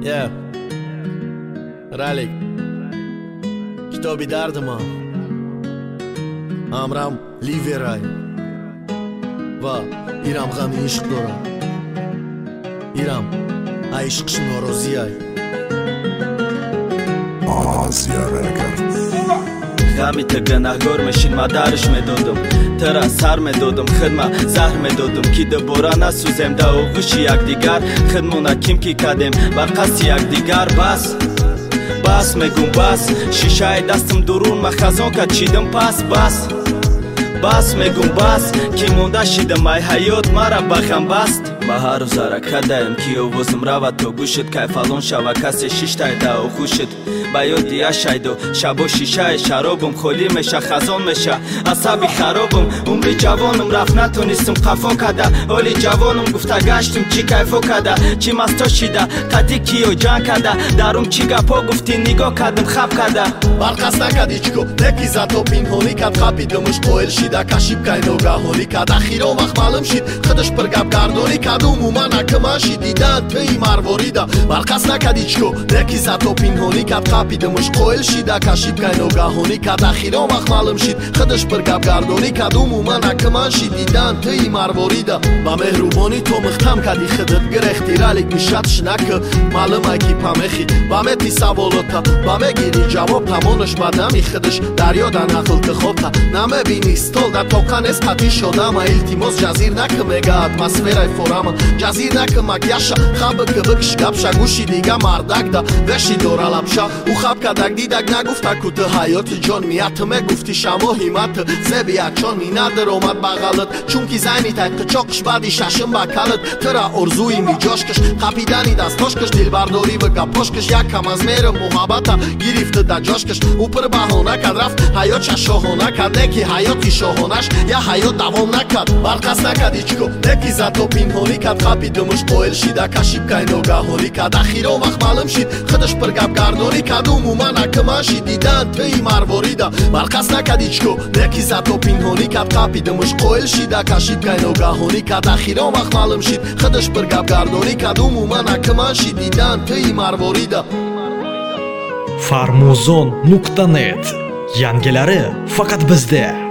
Yeah. Ralik Kitobi dardima Amram Liveray Va Iram g'ami ishq dora Iram Ay ishq norozi ay Aziya Records غمی ته گناهگار مشین ما درش میدادم ترا سر میدادم خدمه زهر میدادم کی دوباره نسوزم در آغوش یک دیگر خدمونه کیم کی کردیم بر قصد یک دیگر بس میگم بس شیشه دستم درون ما خزان که چیدم بس میگم بس کی مونده شیدم ای حیات مرا بخم بست ما هر روز حرکت دایم کی آوازم رود تو گوشت که فلان شوه کسی شیشتای در آغوشت با یادی شاید شب و شیشه شرابم خالی میشه خزان میشه عصبی خرابم عمر جوانم رفت نتونستم قفا کده حالی جوانم گفته گشتم چی کیفا کده چی مستا شیده قدی کیو جنگ کده درم چی گپا گفتی نگاه کردم خب کده برقص نکد ایچکو نکی زد و پینهانی کد خبیدمش قویل شیده کشیب که نوگاهانی کد اخیرا وقت معلوم شید خودش پر گپ گردانی کد عموما نکمه شید دیدن توی مرواریده برقص نکد ایچکو نکی زد و پینهانی کد خبیدمش قویل شیده کشیب که نوگاهانی کد اخیرا وقت معلوم شید خودش پر گپ گردانی کد عموما نکمه شید دیدن توی مرواریده با مهربانی تو مختم کدی خودت گرختی رالیک میشدش نکه معلوم ای کی پامخی با متی سوالوتا با مگیری جواب تمانش بدمی خودش دریا در نقل که خوب تا نمه بینی ستول در توقن است حتی شدم التیماس جزیر نکه مگه اتمسفیرای فورم جزیر نکه مگیشا خواب که بکش گپشا گوشی دیگه مردک دا وشی دورا لبشا او خواب که دک دیدک نگفته کت حیات جان میتمه گفتی شما همت زبیت چون می ندر اومد بغلت چون که زنی تک چاکش بعدی ششم بکلت ترا ارزوی می جاش کش قپیدنی دستاش کش دل برداری و گپاش کش یک کم از میر محبت گرفته در جاش کش او پر بهانه کد رفت حیات شاهانه کد نکی حیاتی شاهانش یا حیات دوام نکد برقص نکد ایچکو نکی زد و پینهانی کد خبیدمش قویل شیده کشیب که نوگاهانی کد اخیرا وقت معلوم شید خودش پر گپ گردانی کد عموما نکمه شید دیدن توی مرواریده برقص نکد ایچکو نکی زد و پینهانی کد خبیدمش قویل شیده کشیب که نوگاهانی کد اخیرا وقت معلوم شید خودش پر گپ گردانی کد عموما نکمه شید دیدن توی مرواریده Farmuzon.net Yangilari faqat bizda.